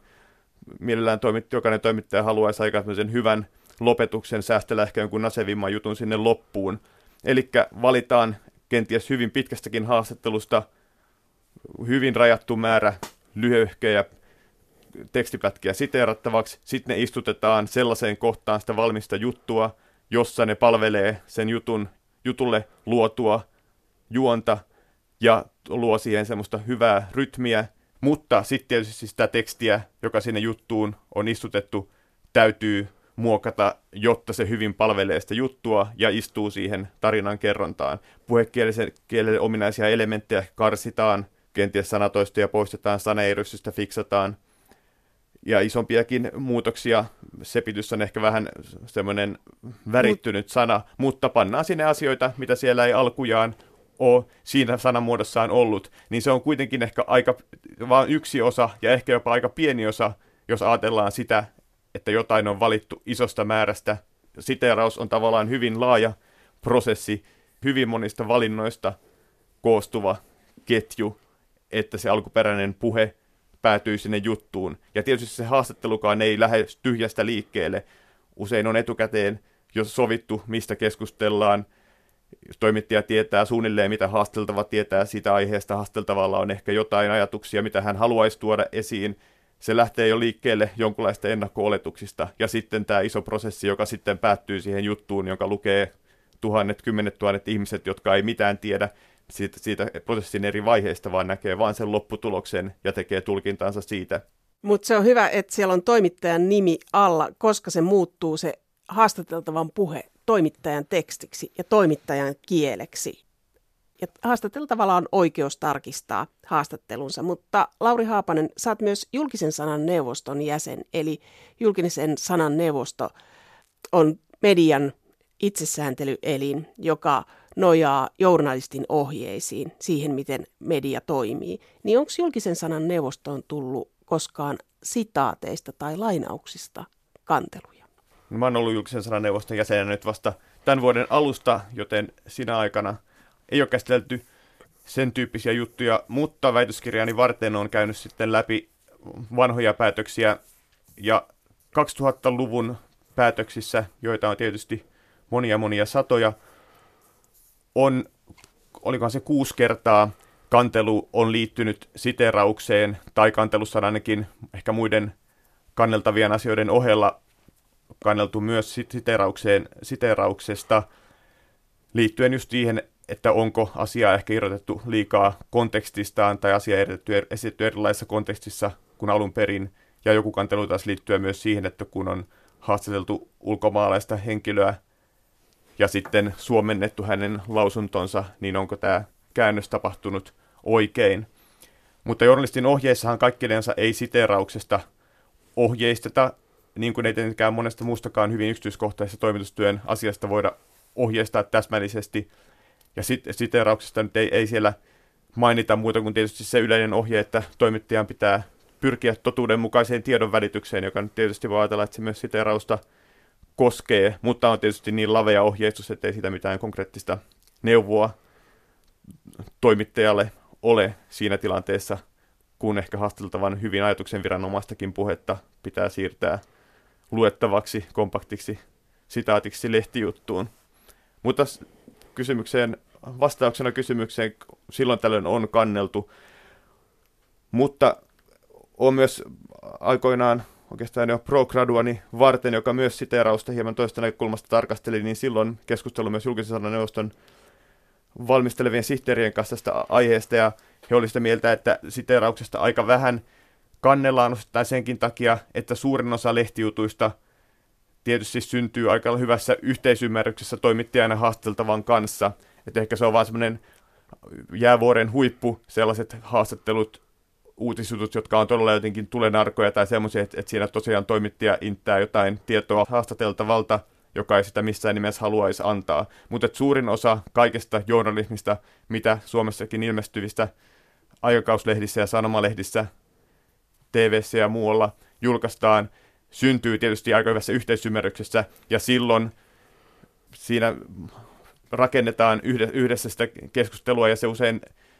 jokainen toimittaja haluaisi aika hyvän lopetuksen, säästellä ehkä jonkun nasevimman jutun sinne loppuun. Eli valitaan kenties hyvin pitkästäkin haastattelusta hyvin rajattu määrä lyhyehköjä tekstipätkiä siteerattavaksi, sitten ne istutetaan sellaiseen kohtaan sitä valmista juttua, jossa ne palvelee sen jutulle luotua juonta ja luo siihen semmoista hyvää rytmiä, mutta sitten tietysti sitä tekstiä, joka sinne juttuun on istutettu, täytyy muokata, jotta se hyvin palvelee sitä juttua ja istuu siihen tarinan kerrontaan. Puhekielelle ominaisia elementtejä karsitaan, kenties sanatoistoja poistetaan, sanaerystystä fiksataan, ja isompiakin muutoksia. Sepitys on ehkä vähän semmoinen värittynyt sana, mutta pannaan sinne asioita, mitä siellä ei alkujaan ole siinä sanamuodossaan ollut, niin se on kuitenkin ehkä vain yksi osa ja ehkä jopa aika pieni osa, jos ajatellaan sitä, että jotain on valittu isosta määrästä. Siteeraus on tavallaan hyvin laaja prosessi, hyvin monista valinnoista koostuva ketju, että se alkuperäinen puhe päätyy sinne juttuun. Ja tietysti se haastattelukaan ei lähde tyhjästä liikkeelle. Usein on etukäteen jo sovittu, mistä keskustellaan. Toimittaja tietää suunnilleen, mitä haasteltava tietää siitä aiheesta. Haasteltavalla on ehkä jotain ajatuksia, mitä hän haluaisi tuoda esiin. Se lähtee jo liikkeelle jonkinlaista ennakko-oletuksista. Ja sitten tämä iso prosessi, joka sitten päättyy siihen juttuun, jonka lukee tuhannet, 10 000 ihmiset, jotka ei mitään tiedä siitä prosessin eri vaiheista, vaan näkee vain sen lopputuloksen ja tekee tulkintansa siitä. Mutta se on hyvä, että siellä on toimittajan nimi alla, koska se muuttuu se haastateltavan puhe toimittajan tekstiksi ja toimittajan kieleksi. Ja haastateltavalla on oikeus tarkistaa haastattelunsa, mutta Lauri Haapanen, sä oot myös julkisen sanan neuvoston jäsen, eli julkisen sanan neuvosto on median itsesääntelyelin, joka nojaa journalistin ohjeisiin siihen, miten media toimii. Niin onko julkisen sanan neuvostoon tullut koskaan sitaateista tai lainauksista kanteluja? No, mä oon ollut julkisen sanan neuvoston jäsenenä nyt vasta tämän vuoden alusta, joten sinä aikana ei ole käsitelty sen tyyppisiä juttuja, mutta väitöskirjani varten on käynyt sitten läpi vanhoja päätöksiä, ja 2000-luvun päätöksissä, joita on tietysti monia satoja, olikohan se 6 kertaa kantelu on liittynyt siteeraukseen, tai kantelussa on ainakin ehkä muiden kanneltavien asioiden ohella kanneltu myös siteerauksesta, liittyen just siihen, että onko asiaa ehkä irrotettu liikaa kontekstistaan, tai asia esitetty erilaisessa kontekstissa kuin alun perin, ja joku kantelu taas liittyy myös siihen, että kun on haastateltu ulkomaalaista henkilöä, ja sitten suomennettu hänen lausuntonsa, niin onko tämä käännös tapahtunut oikein. Mutta journalistin ohjeissahan kaikkinensa ei siteerauksesta ohjeisteta, niin kuin ei tietenkään monesta muustakaan hyvin yksityiskohtaisesta toimitustyön asiasta voida ohjeistaa täsmällisesti. Ja siteerauksesta nyt ei siellä mainita muuta kuin tietysti se yleinen ohje, että toimittajan pitää pyrkiä totuudenmukaiseen tiedon välitykseen, joka nyt tietysti voi ajatella, että se myös siteerausta koskee, mutta on tietysti niin lavea ohjeistus, ettei siitä mitään konkreettista neuvoa toimittajalle ole siinä tilanteessa, kun ehkä haasteltavan hyvin ajatuksen viranomaistakin puhetta pitää siirtää luettavaksi, kompaktiksi sitaatiksi lehtijuttuun. Mutta vastauksena kysymykseen silloin tällöin on kanneltu, mutta on myös aikoinaan oikeastaan jo pro-graduani varten, joka myös siteerausta hieman toista näkökulmasta tarkasteli, niin silloin keskustelu myös julkisen sanan neuvoston valmistelevien sihteerien kanssa tästä aiheesta, ja he olivat sitä mieltä, että siteerauksesta aika vähän kannellaan osittain senkin takia, että suurin osa lehtijutuista tietysti syntyy aika hyvässä yhteisymmärryksessä toimittajana haasteltavan kanssa. Että ehkä se on vaan semmoinen jäävuoren huippu, sellaiset haastattelut, uutisjutut, jotka on todella jotenkin tulenarkoja tai semmoisia, että siinä tosiaan toimittaja inttää jotain tietoa haastateltavalta, joka ei sitä missään nimessä haluaisi antaa. Mutta suurin osa kaikesta journalismista, mitä Suomessakin ilmestyvistä aikakauslehdissä ja sanomalehdissä, TV:ssä ja muualla julkaistaan, syntyy tietysti aika hyvässä yhteisymmärryksessä, ja silloin siinä rakennetaan yhdessä sitä keskustelua, ja se usein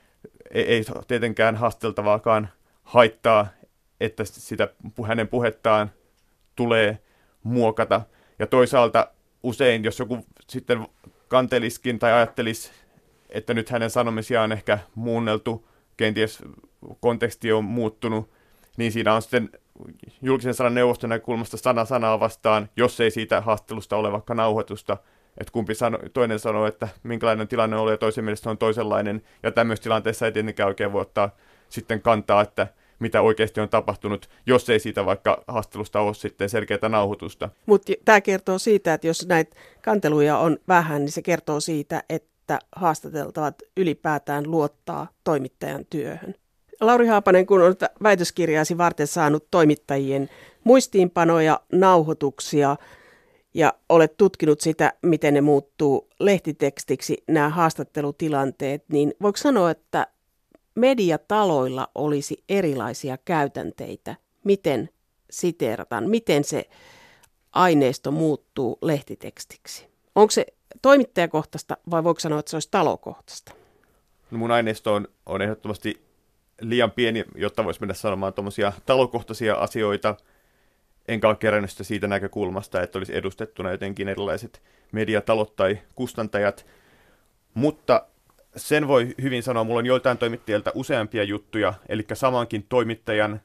ei tietenkään haasteltavaakaan haittaa, että sitä hänen puhettaan tulee muokata. Ja toisaalta usein, jos joku sitten kanteliskin tai ajattelisi, että nyt hänen sanomisiaan on ehkä muunneltu, kenties konteksti on muuttunut, niin siinä on sitten julkisen sanan neuvoston näkökulmasta sana sanaa vastaan, jos ei siitä haastattelusta ole vaikka nauhoitusta, että toinen sanoo, että minkälainen tilanne oli ja toisen mielestä on toisenlainen, ja tämmöisessä tilanteessa ei tietenkään oikein voi ottaa sitten kantaa, että mitä oikeasti on tapahtunut, jos ei siitä vaikka haastattelusta ole sitten selkeää nauhoitusta. Mutta tämä kertoo siitä, että jos näitä kanteluja on vähän, niin se kertoo siitä, että haastateltavat ylipäätään luottaa toimittajan työhön. Lauri Haapanen, kun olet väitöskirjaasi varten saanut toimittajien muistiinpanoja, nauhoituksia ja olet tutkinut sitä, miten ne muuttuu lehtitekstiksi, nämä haastattelutilanteet, niin voiko sanoa, että mediataloilla olisi erilaisia käytänteitä, miten siteerataan, miten se aineisto muuttuu lehtitekstiksi? Onko se toimittajakohtaista vai voiko sanoa, että se olisi talokohtaista? No mun aineisto on ehdottomasti liian pieni, jotta voisi mennä sanomaan tuommoisia talokohtaisia asioita, enkä ole kerännyt sitä siitä näkökulmasta, että olisi edustettuna jotenkin erilaiset mediatalot tai kustantajat, mutta sen voi hyvin sanoa, mulla on joiltain toimittajilta useampia juttuja, eli samankin toimittajan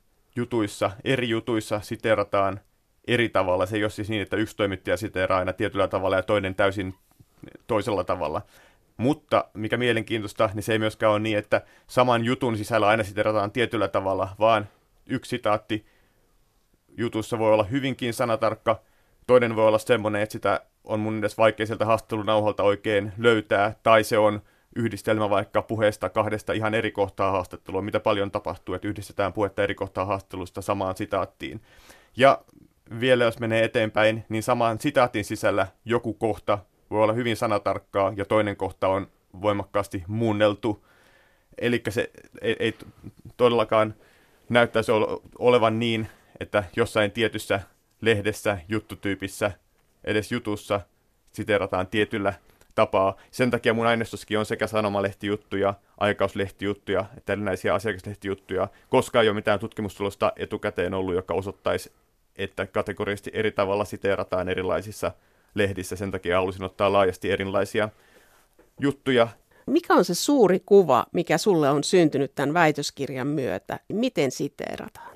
eri jutuissa siteerataan eri tavalla. Se ei ole siis niin, että yksi toimittaja siteeraa aina tietyllä tavalla ja toinen täysin toisella tavalla. Mutta mikä mielenkiintoista, niin se ei myöskään ole niin, että saman jutun sisällä aina siteerataan tietyllä tavalla, vaan yksi sitaatti jutussa voi olla hyvinkin sanatarkka, toinen voi olla semmoinen, että sitä on mun edes vaikea sieltä haastattelunauhalta oikein löytää, tai se on yhdistelmä vaikka puheesta kahdesta ihan eri kohtaa haastattelua, mitä paljon tapahtuu, että yhdistetään puhetta eri kohtaa haastattelusta samaan sitaattiin. Ja vielä jos menee eteenpäin, niin saman sitaatin sisällä joku kohta voi olla hyvin sanatarkkaa ja toinen kohta on voimakkaasti muunneltu. Eli se ei todellakaan näyttäisi olevan niin, että jossain tietyssä lehdessä, juttutyypissä, edes jutussa siteerataan tietyllä tapaa. Sen takia mun aineistossakin on sekä sanomalehtijuttuja, aikakauslehtijuttuja että erinäisiä asiakaslehtijuttuja, koska ei ole mitään tutkimustulosta etukäteen ollut, joka osoittaisi, että kategorisesti eri tavalla siteerataan erilaisissa lehdissä. Sen takia halusin ottaa laajasti erilaisia juttuja. Mikä on se suuri kuva, mikä sulle on syntynyt tämän väitöskirjan myötä? Miten siteerataan?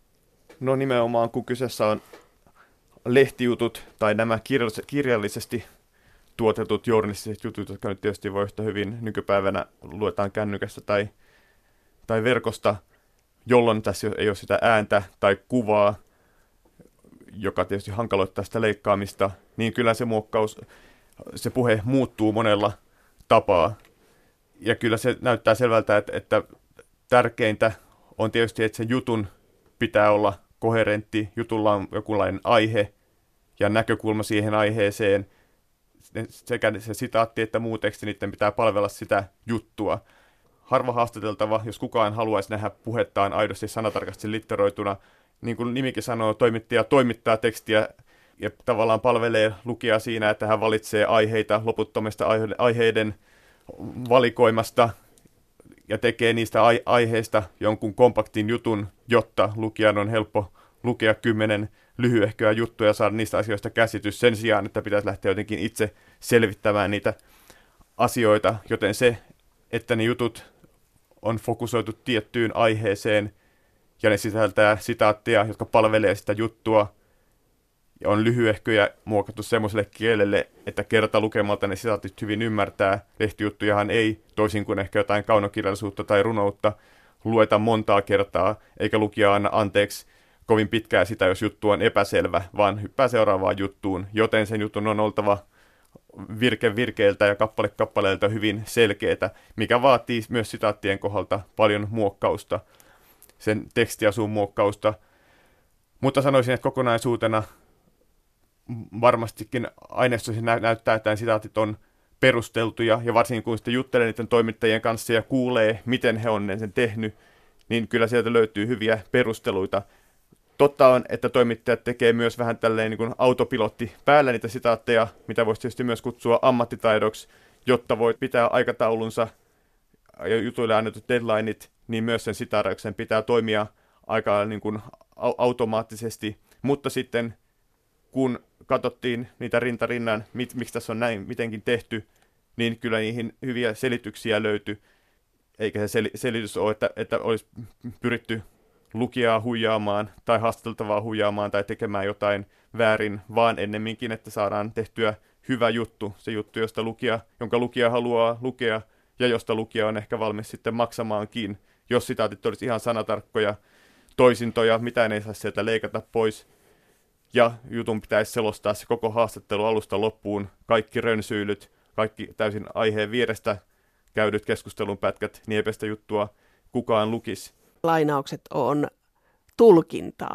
No nimenomaan, kun kyseessä on lehtijutut tai nämä kirjallisesti tuotetut journalistiset jutut, jotka nyt tietysti voi yhtä hyvin nykypäivänä luetaan kännykästä tai verkosta, jolloin tässä ei ole sitä ääntä tai kuvaa, joka tietysti hankaloittaa sitä leikkaamista, niin kyllä se puhe muuttuu monella tapaa. Ja kyllä se näyttää selvältä, että tärkeintä on tietysti, että sen jutun pitää olla koherentti, jutulla on jokinlainen aihe ja näkökulma siihen aiheeseen. Sekä se sitaatti että muu teksti, niiden pitää palvella sitä juttua. Harva haastateltava, jos kukaan haluaisi nähdä puhettaan aidosti sanatarkasti litteroituna, niin kuin nimikin sanoo, toimittaja toimittaa tekstiä ja tavallaan palvelee lukijaa siinä, että hän valitsee aiheita loputtomista aiheiden valikoimasta ja tekee niistä aiheista jonkun kompaktin jutun, jotta lukijan on helppo lukea 10 lyhyehköä juttuja ja saada niistä asioista käsitys sen sijaan, että pitäisi lähteä jotenkin itse selvittämään niitä asioita, joten se, että ne jutut on fokusoitu tiettyyn aiheeseen ja ne sisältää sitaatteja, jotka palvelee sitä juttua ja on lyhyehköjä muokattu semmoiselle kielelle, että kerta lukemalta ne sitaatit hyvin ymmärtää. Lehtijuttujahan ei, toisin kuin ehkä jotain kaunokirjallisuutta tai runoutta, lueta montaa kertaa, eikä lukija anna anteeksi kovin pitkään sitä, jos juttu on epäselvä, vaan hyppää seuraavaan juttuun, joten sen jutun on oltava virke virkeiltä ja kappale kappaleelta hyvin selkeätä, mikä vaatii myös sitaattien kohdalta paljon muokkausta, sen tekstiasun muokkausta. Mutta sanoisin, että kokonaisuutena varmastikin aineisto näyttää, että nämä sitaatit on perusteltuja, ja varsinkin kun sitten juttelee niiden toimittajien kanssa ja kuulee, miten he on sen tehnyt, niin kyllä sieltä löytyy hyviä perusteluita. Totta on, että toimittajat tekee myös vähän tälleen niin kuin autopilotti päällä niitä sitaatteja, mitä voisi tietysti myös kutsua ammattitaidoksi, jotta voi pitää aikataulunsa ja jutuille annetut deadlineit, niin myös sen sitaarauksen pitää toimia aika niin kuin automaattisesti, mutta sitten kun katsottiin niitä rinta rinnan, miksi tässä on näin mitenkin tehty, niin kyllä niihin hyviä selityksiä löytyi, eikä se selitys ole, että olisi pyritty lukijaa huijaamaan tai haastateltavaa huijaamaan tai tekemään jotain väärin, vaan ennemminkin, että saadaan tehtyä hyvä juttu, se juttu, jonka lukija haluaa lukea ja josta lukija on ehkä valmis sitten maksamaankin, jos sitaatit olisi ihan sanatarkkoja toisintoja, mitään ei saa sieltä leikata pois, ja jutun pitäisi selostaa se koko haastattelu alusta loppuun, kaikki rönsyilyt, kaikki täysin aiheen vierestä käydyt keskustelun pätkät, niin eipä sitä juttua kukaan lukisi. Lainaukset on tulkintaa.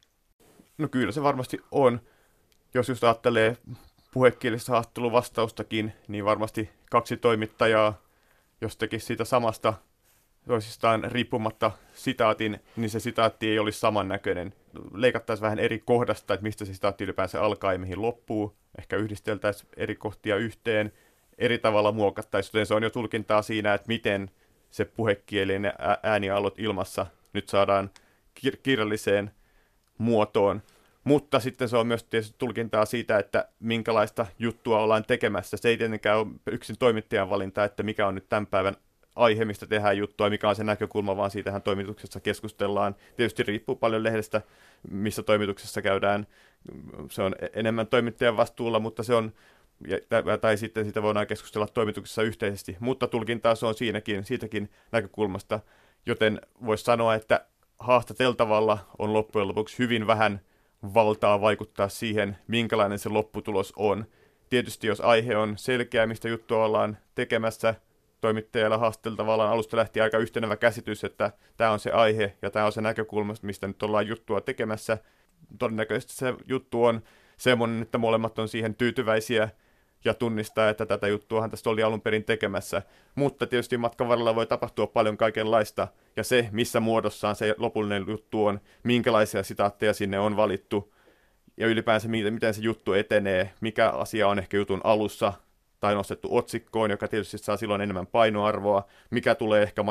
No kyllä se varmasti on. Jos just ajattelee puhekielistä haastatteluvastaustakin, niin varmasti 2 toimittajaa, jos tekisi siitä samasta toisistaan riippumatta sitaatin, niin se sitaatti ei olisi samannäköinen. Leikattaisiin vähän eri kohdasta, että mistä se sitaatti ylipäänsä alkaa ja mihin loppuu. Ehkä yhdisteltäisiin eri kohtia yhteen, eri tavalla muokattaisiin, joten se on jo tulkintaa siinä, että miten se puhekielinen ääniaallot ilmassa nyt saadaan kirjalliseen muotoon. Mutta sitten se on myös tietysti tulkintaa siitä, että minkälaista juttua ollaan tekemässä. Se ei tietenkään ole yksin toimittajan valinta, että mikä on nyt tämän päivän aihe, mistä tehdään juttua, mikä on se näkökulma, vaan siitähän toimituksessa keskustellaan. Tietysti riippuu paljon lehdestä, missä toimituksessa käydään. Se on enemmän toimittajan vastuulla, mutta se on, tai sitten sitä voidaan keskustella toimituksessa yhteisesti, mutta tulkintaa se on siitäkin näkökulmasta, joten voisi sanoa, että haastateltavalla on loppujen lopuksi hyvin vähän valtaa vaikuttaa siihen, minkälainen se lopputulos on. Tietysti jos aihe on selkeä, mistä juttua ollaan tekemässä, toimittajalla haastateltavalla alusta lähti aika yhtenevä käsitys, että tämä on se aihe ja tämä on se näkökulma, mistä nyt ollaan juttua tekemässä. Todennäköisesti se juttu on semmoinen, että molemmat on siihen tyytyväisiä ja tunnistaa, että tätä juttuahan tästä oli alun perin tekemässä. Mutta tietysti matkan varrella voi tapahtua paljon kaikenlaista, ja se, missä muodossaan se lopullinen juttu on, minkälaisia sitaatteja sinne on valittu, ja ylipäänsä miten se juttu etenee, mikä asia on ehkä jutun alussa, tai nostettu otsikkoon, joka tietysti saa silloin enemmän painoarvoa, mikä tulee ehkä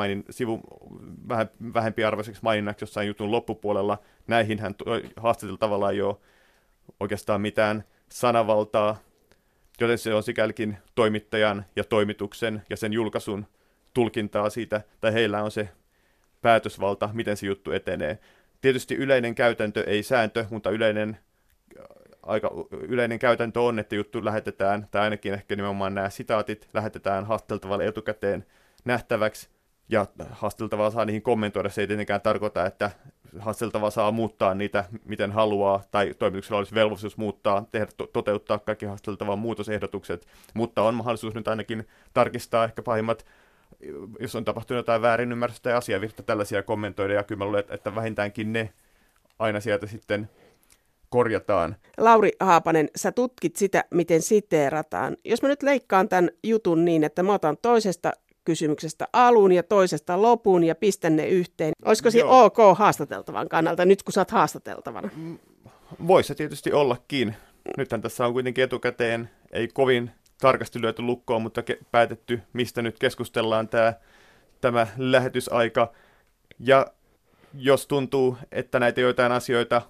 vähän vähempiarvoiseksi maininnaksi jossain jutun loppupuolella. Näihinhän haastateltavalla ei ole oikeastaan mitään sanavaltaa, joten se on sikälikin toimittajan ja toimituksen ja sen julkaisun tulkintaa siitä, tai heillä on se päätösvalta, miten se juttu etenee. Tietysti yleinen käytäntö, ei sääntö, mutta aika yleinen käytäntö on, että juttu lähetetään, tai ainakin ehkä nimenomaan nämä sitaatit lähetetään haastateltavalle etukäteen nähtäväksi, ja haastateltava saa niihin kommentoida. Se ei tietenkään tarkoita, että haastateltava saa muuttaa niitä, miten haluaa, tai toimituksella olisi velvollisuus muuttaa, toteuttaa kaikki haastateltavan muutosehdotukset, mutta on mahdollisuus nyt ainakin tarkistaa ehkä pahimmat, jos on tapahtunut jotain väärinymmärrystä tai asiavirta, tällaisia kommentoida, ja kyllä mä luulen, että vähintäänkin ne aina sieltä sitten korjataan. Lauri Haapanen, sä tutkit sitä, miten siteerataan. Jos mä nyt leikkaan tämän jutun niin, että mä otan toisesta kysymyksestä alun ja toisesta lopun ja pistän ne yhteen. Olisiko se ok haastateltavan kannalta, nyt kun sä oot haastateltavana? Voisi se tietysti ollakin. Nythän tässä on kuitenkin etukäteen, ei kovin tarkasti lyöty lukkoon, mutta päätetty, mistä nyt keskustellaan tämä lähetysaika. Ja jos tuntuu, että näitä joitain asioita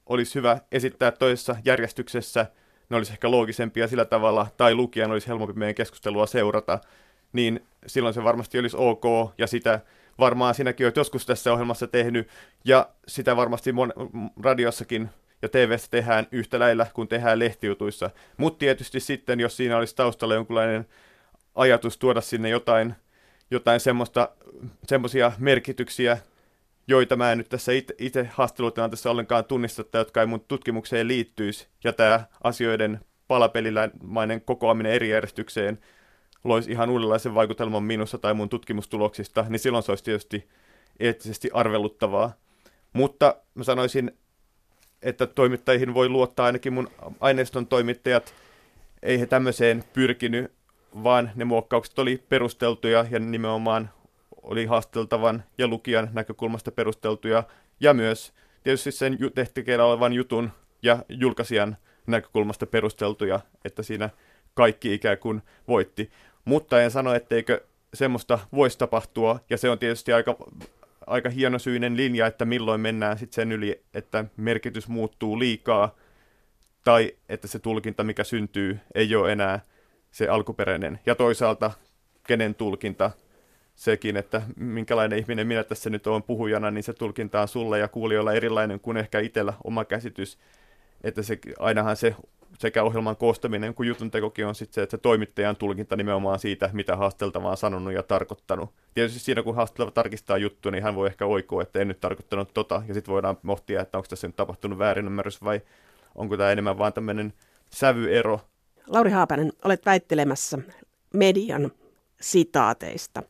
olisi hyvä esittää toisessa järjestyksessä, ne olisi ehkä loogisempia sillä tavalla, tai lukijan olisi helpompi meidän keskustelua seurata, niin silloin se varmasti olisi ok, ja sitä varmaan sinäkin olet joskus tässä ohjelmassa tehnyt, ja sitä varmasti radiossakin ja TV:ssä tehdään yhtä lailla kuin tehdään lehtijutuissa. Mutta tietysti sitten, jos siinä olisi taustalla jonkinlainen ajatus tuoda sinne jotain semmoisia merkityksiä, joita mä en nyt tässä itse haastattelutilanteessa ollenkaan tunnista, jotka ei mun tutkimukseen liittyisi, ja tämä asioiden palapelimäinen kokoaminen eri järjestykseen loisi ihan uudenlaisen vaikutelman minussa tai mun tutkimustuloksista, niin silloin se olisi tietysti eettisesti arveluttavaa. Mutta mä sanoisin, että toimittajiin voi luottaa, ainakin mun aineiston toimittajat, ei he tämmöiseen pyrkinyt, vaan ne muokkaukset oli perusteltuja ja nimenomaan oli haasteltavan ja lukijan näkökulmasta perusteltuja ja myös tietysti sen tehtekeillä olevan jutun ja julkaisijan näkökulmasta perusteltuja, että siinä kaikki ikään kuin voitti. Mutta en sano, etteikö semmoista voisi tapahtua, ja se on tietysti aika hienosyinen linja, että milloin mennään sitten sen yli, että merkitys muuttuu liikaa, tai että se tulkinta, mikä syntyy, ei ole enää se alkuperäinen. Ja toisaalta, kenen tulkinta, sekin, että minkälainen ihminen minä tässä nyt olen puhujana, niin se tulkinta on sulle ja kuulijoilla erilainen kuin ehkä itsellä oma käsitys. Että ainahan se sekä ohjelman koostaminen kuin jutun tekokin on sitten se, että se toimittajan tulkinta nimenomaan siitä, mitä haasteltava on sanonut ja tarkoittanut. Tietysti siinä, kun haasteltava tarkistaa juttu, niin hän voi ehkä oikoa, että en nyt tarkoittanut ja sitten voidaan pohtia, että onko tässä nyt tapahtunut väärinymmärrys vai onko tämä enemmän vaan tämmöinen sävyero. Lauri Haapanen, olet väittelemässä median sitaateista.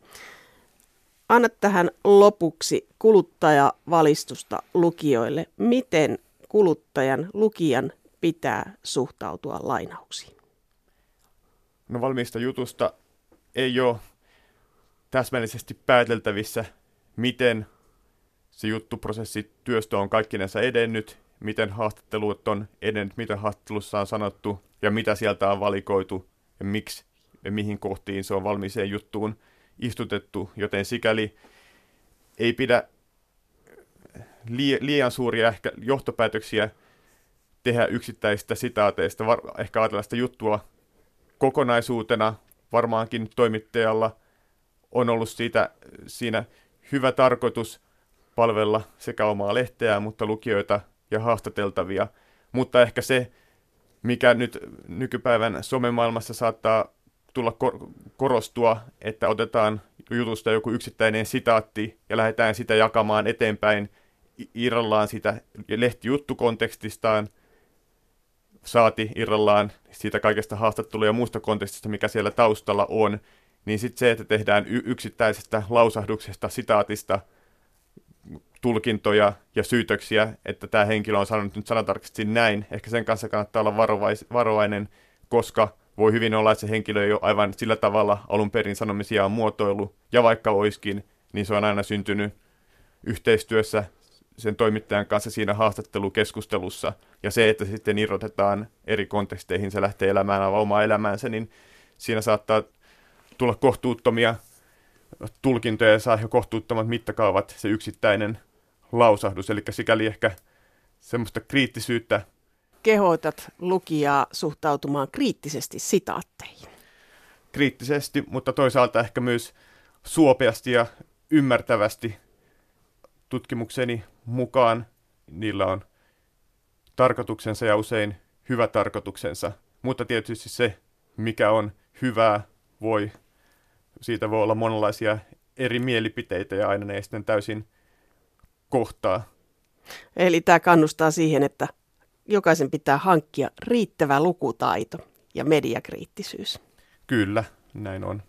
Anna tähän lopuksi kuluttajavalistusta lukijoille. Miten lukijan pitää suhtautua lainauksiin? No valmiista jutusta ei ole täsmällisesti pääteltävissä, miten se juttuprosessi työstö on kaikkinensa edennyt, miten haastattelut on edennyt, mitä haastattelussa on sanottu ja mitä sieltä on valikoitu ja miksi ja mihin kohtiin se on valmiiseen juttuun istutettu, joten sikäli ei pidä liian suuria ehkä johtopäätöksiä tehdä yksittäisistä sitaateista, ehkä ajatella sitä juttua kokonaisuutena. Varmaankin toimittajalla on ollut siinä hyvä tarkoitus palvella sekä omaa lehteään, mutta lukijoita ja haastateltavia. Mutta ehkä se, mikä nyt nykypäivän somemaailmassa saattaa tulla korostua, että otetaan jutusta joku yksittäinen sitaatti ja lähdetään sitä jakamaan eteenpäin irrallaan sitä lehtijuttukontekstistaan, saati irrallaan siitä kaikesta haastattelua ja muusta kontekstista, mikä siellä taustalla on, niin sitten se, että tehdään yksittäisestä lausahduksesta, sitaatista tulkintoja ja syytöksiä, että tämä henkilö on sanonut nyt sanatarkasti näin, ehkä sen kanssa kannattaa olla varovainen, koska voi hyvin olla, että se henkilö ei ole aivan sillä tavalla alun perin sanomisiaan muotoillut, ja vaikka olisikin, niin se on aina syntynyt yhteistyössä sen toimittajan kanssa siinä haastattelukeskustelussa, ja se, että sitten irrotetaan eri konteksteihin, se lähtee elämään aivan omaa elämäänsä, niin siinä saattaa tulla kohtuuttomia tulkintoja ja saa jo kohtuuttomat mittakaavat se yksittäinen lausahdus, eli sikäli ehkä semmoista kriittisyyttä. Kehotat lukijaa suhtautumaan kriittisesti sitaatteihin. Kriittisesti, mutta toisaalta ehkä myös suopeasti ja ymmärtävästi. Tutkimukseni mukaan niillä on tarkoituksensa ja usein hyvä tarkoituksensa, mutta tietysti se, mikä on hyvää, siitä voi olla monenlaisia eri mielipiteitä ja aina ne ei sitten täysin kohtaa. Eli tämä kannustaa siihen, että jokaisen pitää hankkia riittävä lukutaito ja mediakriittisyys. Kyllä, näin on.